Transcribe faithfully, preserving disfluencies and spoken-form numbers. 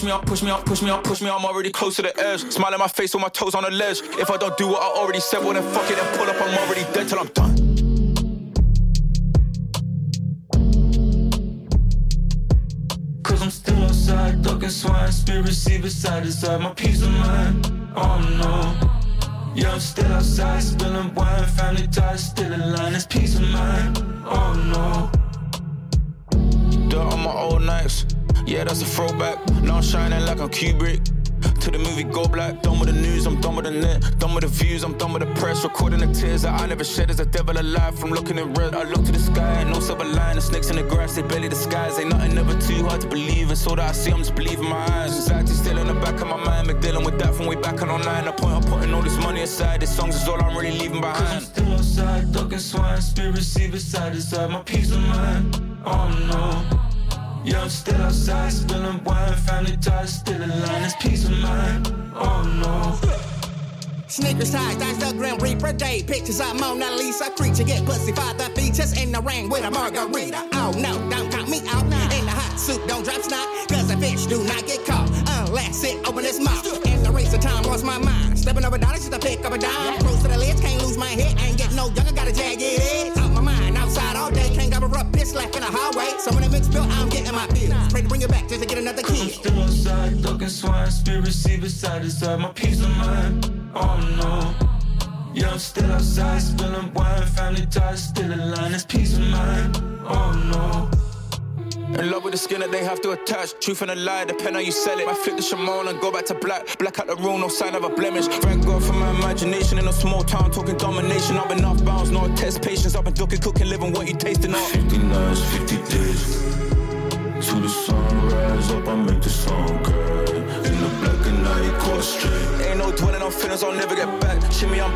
me up, push me up, push me up, push me up, I'm already close to the edge. Smile in my face with my toes on the ledge. If I don't do what I already said, well then fuck it and pull up, I'm already dead till I'm done. Cause I'm still outside, ducking swine, spiracy beside inside my peace of mind. Oh no. Yeah, I'm still outside, spilling wine, family ties, still in line, it's peace of mind. Oh no. Dirt on my old nights. Yeah, that's a throwback. Now I'm shining like I'm Kubrick. To the movie Go Black. Done with the news, I'm done with the net. Done with the views, I'm done with the press. Recording the tears that I never shed. There's a devil alive from looking in red. I look to the sky, no silver line. The snakes in the grass, they barely disguise. Ain't nothing ever too hard to believe. It's all that I see, I'm just believing my eyes. Anxiety still in the back of my mind. Been dealing with that from way back on online. The point of putting all this money aside. This songs is all I'm really leaving behind. Cause I'm still outside, ducking swine. Spiracy beside inside my peace of mind. Oh no. Yeah, I'm still outside, spilling wine, family ties, still in line, it's peace of mind. Oh no. Sneakers ties, that's the Grim Reaper day. Pictures of Mona Lisa, creature get pussy for the features in the rain with a margarita. Oh no, don't count me out. In the hot soup, don't drop snot, cause the fish do not get caught unless it open its mouth. In the race of time, lost my mind. Stepping over dollars just to pick up a dime. Close to the lids, can't lose my head. Ain't getting no younger, got a jagged edge. Out my mind, outside all day, can't cover up, bitch left in the hallway. Some of them mixed bill, I'm getting my bills. Pray to bring it back just to get another kid. I'm still outside, ducking swine, spiracy beside inside my peace of mind. Oh no. Yeah, I'm still outside, spilling wine, family ties, still in line, it's peace of mind. Oh no. In love with the skin that they have to attach. Truth and a lie, depend how you sell it. I flip the Shimon and go back to black. Black out the room, no sign of a blemish. Thank God for my imagination in a small town, talking domination. I've been off bounds, no test patience. I've been ducking, cooking, living what you tasting on. fifty nights, fifty days. To the sunrise, up I make the song, girl. In the black and night, caught straight. Ain't no dwelling on feelings, I'll never get back. Shimmy, I'm